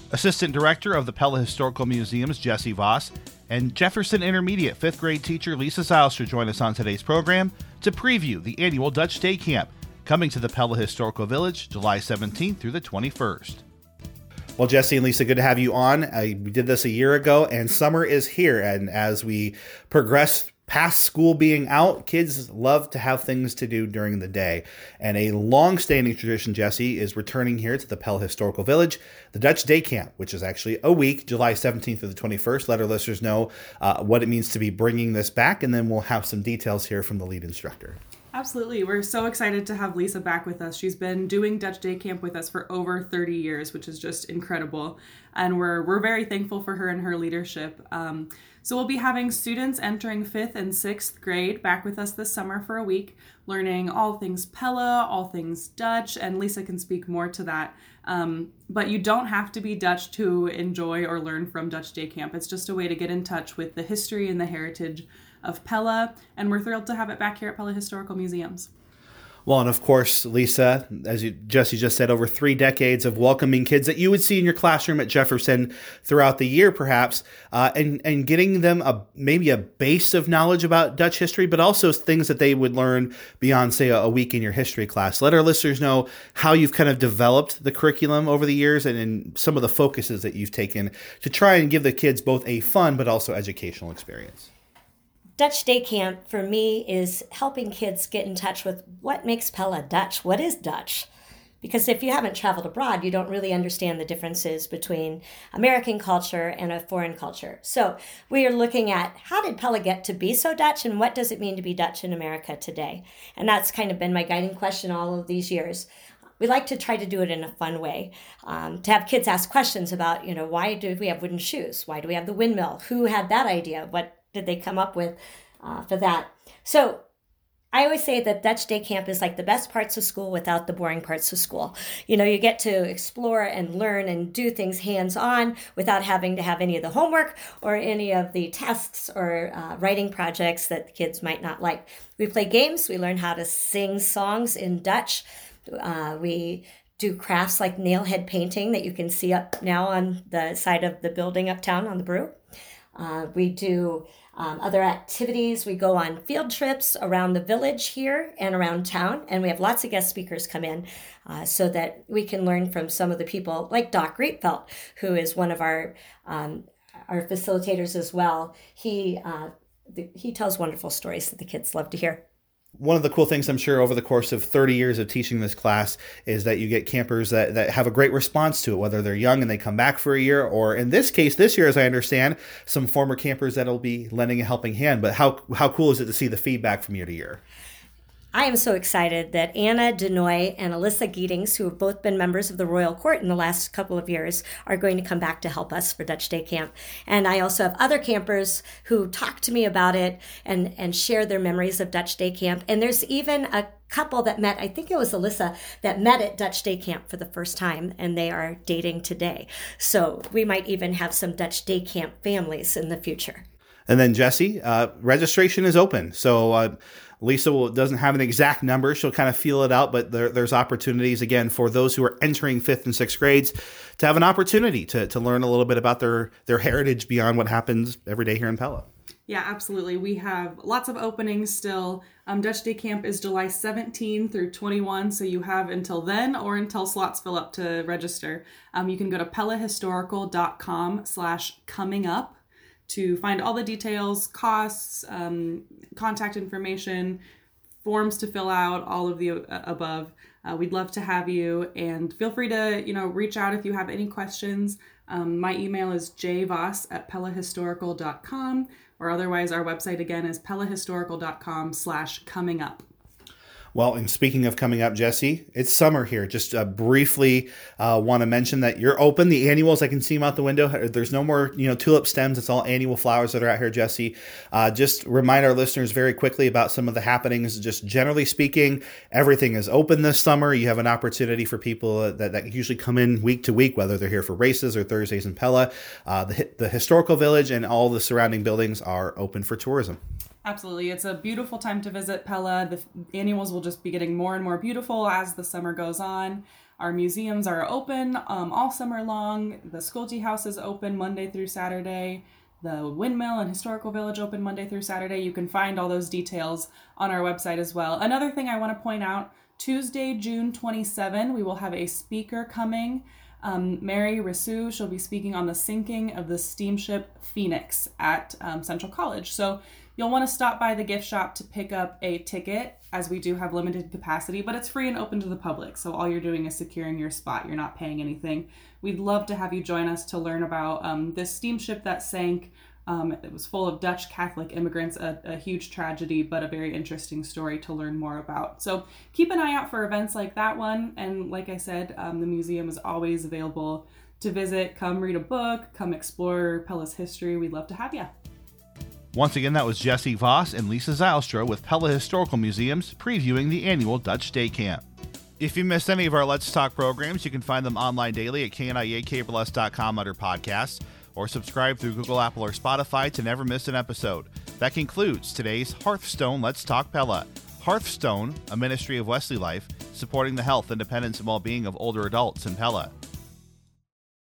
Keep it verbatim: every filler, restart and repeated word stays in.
Assistant Director of the Pella Historical Museums, Jesse Voss, and Jefferson Intermediate fifth grade teacher Lisa Zylstra join us on today's program to preview the annual Dutch Day Camp coming to the Pella Historical Village July seventeenth through the twenty-first. Well, Jesse and Lisa, good to have you on. Uh, we did this a year ago, and summer is here. And as we progress past school being out, kids love to have things to do during the day. And a long-standing tradition, Jesse, is returning here to the Pella Historical Village, the Dutch Day Camp, which is actually a week, July seventeenth through the twenty-first. Let our listeners know uh, what it means to be bringing this back, and then we'll have some details here from the lead instructor. Absolutely. We're so excited to have Lisa back with us. She's been doing Dutch Day Camp with us for over thirty years, which is just incredible. And we're we're very thankful for her and her leadership. Um, so we'll be having students entering fifth and sixth grade back with us this summer for a week, learning all things Pella, all things Dutch, and Lisa can speak more to that. Um, but you don't have to be Dutch to enjoy or learn from Dutch Day Camp. It's just a way to get in touch with the history and the heritage of Pella, and we're thrilled to have it back here at Pella Historical Museums. Well, and of course, Lisa, as you, Jesse just said, over three decades of welcoming kids that you would see in your classroom at Jefferson throughout the year, perhaps, uh, and, and getting them a maybe a base of knowledge about Dutch history, but also things that they would learn beyond, say, a, a week in your history class. Let our listeners know how you've kind of developed the curriculum over the years and, and some of the focuses that you've taken to try and give the kids both a fun but also educational experience. Dutch Day Camp, for me, is helping kids get in touch with what makes Pella Dutch. What is Dutch? Because if you haven't traveled abroad, you don't really understand the differences between American culture and a foreign culture. So we are looking at how did Pella get to be so Dutch, and what does it mean to be Dutch in America today? And that's kind of been my guiding question all of these years. We like to try to do it in a fun way, um, to have kids ask questions about, you know, why do we have wooden shoes? Why do we have the windmill? Who had that idea? What did they come up with uh, for that? So I always say that Dutch Day Camp is like the best parts of school without the boring parts of school. You know, you get to explore and learn and do things hands-on without having to have any of the homework or any of the tests or uh, writing projects that the kids might not like. We play games. We learn how to sing songs in Dutch. Uh, we do crafts like nailhead painting that you can see up now on the side of the building uptown on the Brew. Uh, we do um, other activities. We go on field trips around the village here and around town, and we have lots of guest speakers come in uh, so that we can learn from some of the people like Doc Rietveld, who is one of our um, our facilitators as well. He uh, the, he tells wonderful stories that the kids love to hear. One of the cool things I'm sure over the course of thirty years of teaching this class is that you get campers that, that have a great response to it, whether they're young and they come back for a year, or in this case, this year, as I understand, some former campers that'll be lending a helping hand. But how how cool is it to see the feedback from year to year? I am so excited that Anna Denoy and Alyssa Gietings, who have both been members of the Royal Court in the last couple of years, are going to come back to help us for Dutch Day Camp. And I also have other campers who talk to me about it and, and share their memories of Dutch Day Camp. And there's even a couple that met, I think it was Alyssa, that met at Dutch Day Camp for the first time, and they are dating today. So we might even have some Dutch Day Camp families in the future. And then Jesse, uh, registration is open. So uh, Lisa will, doesn't have an exact number. She'll kind of feel it out, but there, there's opportunities, again, for those who are entering fifth and sixth grades to have an opportunity to, to learn a little bit about their, their heritage beyond what happens every day here in Pella. Yeah, absolutely. We have lots of openings still. Um, Dutch Day Camp is July seventeenth through twenty-first, so you have until then or until slots fill up to register. Um, you can go to pellahistorical.com slash coming up to find all the details, costs, um, contact information, forms to fill out, all of the uh, above. Uh, we'd love to have you, and feel free to, you know, reach out if you have any questions. Um, my email is jvoss at pellahistorical dot com, or otherwise our website again is pellahistorical.com slash coming up. Well, and speaking of coming up, Jesse, it's summer here. Just uh, briefly uh, want to mention that you're open. The annuals, I can see them out the window. There's no more, you know, tulip stems. It's all annual flowers that are out here, Jesse. Uh, just remind our listeners very quickly about some of the happenings. Just generally speaking, everything is open this summer. You have an opportunity for people that, that usually come in week to week, whether they're here for races or Thursdays in Pella. Uh, the, the historical village and all the surrounding buildings are open for tourism. Absolutely. It's a beautiful time to visit Pella. The annuals will just be getting more and more beautiful as the summer goes on. Our museums are open um, all summer long. The Schulte House is open Monday through Saturday. The Windmill and Historical Village open Monday through Saturday. You can find all those details on our website as well. Another thing I want to point out, Tuesday, June twenty-seventh, we will have a speaker coming. Um, Mary Rissu, she'll be speaking on the sinking of the steamship Phoenix at um, Central College. So you'll want to stop by the gift shop to pick up a ticket, as we do have limited capacity, but it's free and open to the public. So all you're doing is securing your spot. You're not paying anything. We'd love to have you join us to learn about um, this steamship that sank. Um, it was full of Dutch Catholic immigrants, a, a huge tragedy, but a very interesting story to learn more about. So keep an eye out for events like that one. And like I said, um, the museum is always available to visit. Come read a book, come explore Pella's history. We'd love to have you. Once again, that was Jessie Voss and Lisa Zylstra with Pella Historical Museums previewing the annual Dutch Day Camp. If you missed any of our Let's Talk programs, you can find them online daily at K N I A Cable S dot com under podcasts, or subscribe through Google, Apple, or Spotify to never miss an episode. That concludes today's Hearthstone Let's Talk Pella. Hearthstone, a ministry of Wesley Life, supporting the health, independence, and well-being of older adults in Pella.